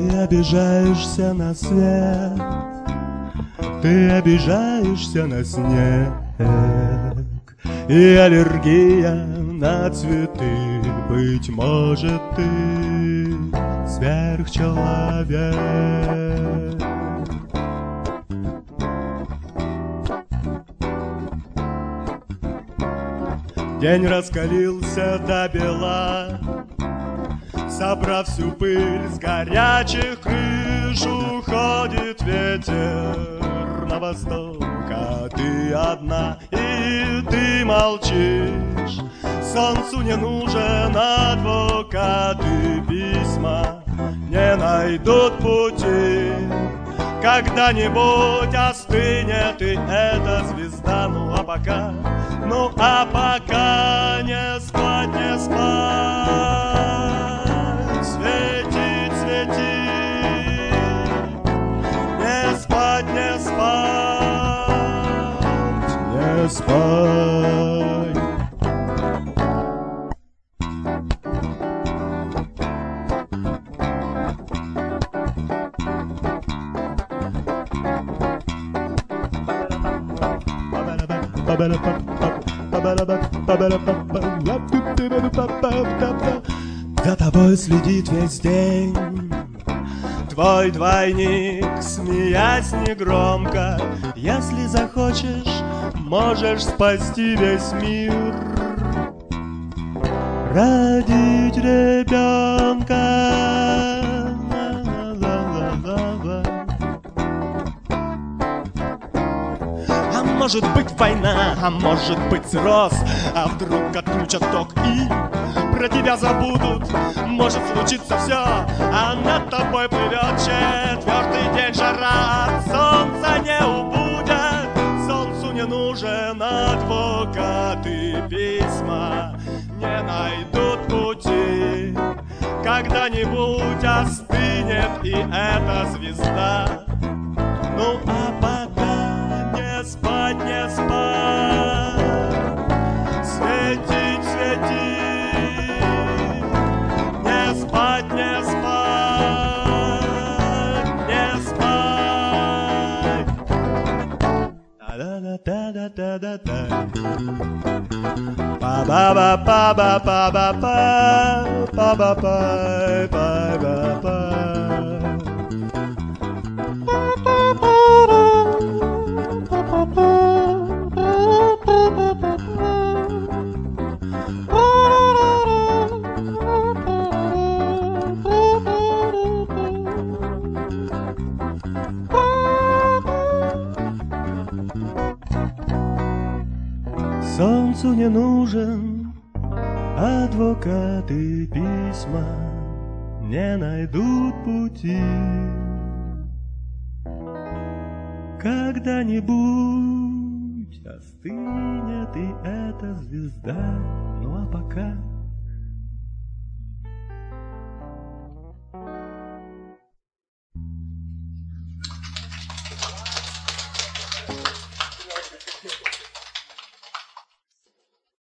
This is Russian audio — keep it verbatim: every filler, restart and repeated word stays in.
Ты обижаешься на свет, ты обижаешься на снег, и аллергия на цветы. Быть может, ты сверхчеловек. День раскалился до бела, собрав всю пыль с горячих крыш. Уходит ветер на восток, а ты одна, и ты молчишь. Солнцу не нужен адвокат, и письма не найдут пути. Когда-нибудь остынет и эта звезда. Ну а пока, ну а пока не спать, не спать. Светить, светить, не спать, не спать, не спать. За тобой следит весь день твой двойник, смеясь негромко. Если захочешь, можешь спасти весь мир, родить ребенка. Может быть война, а может быть рост. А вдруг отключат ток и про тебя забудут. Может случиться все, а над тобой плывет четвертый день жара. От солнца не убудет, солнцу не нужен адвокат, и письма не найдут пути. Когда-нибудь остынет и эта звезда. Ну а пока не спать, не спать, светить, светить, не спать, не спать, не спать. Та-да-да-да-да-да-да. Па-ба-ба-па-ба-па-ба-па, па-ба-па-па-ба-па. Солнцу не нужен адвокат, и письма не найдут пути. Когда-нибудь остынет и эта звезда. Ну а пока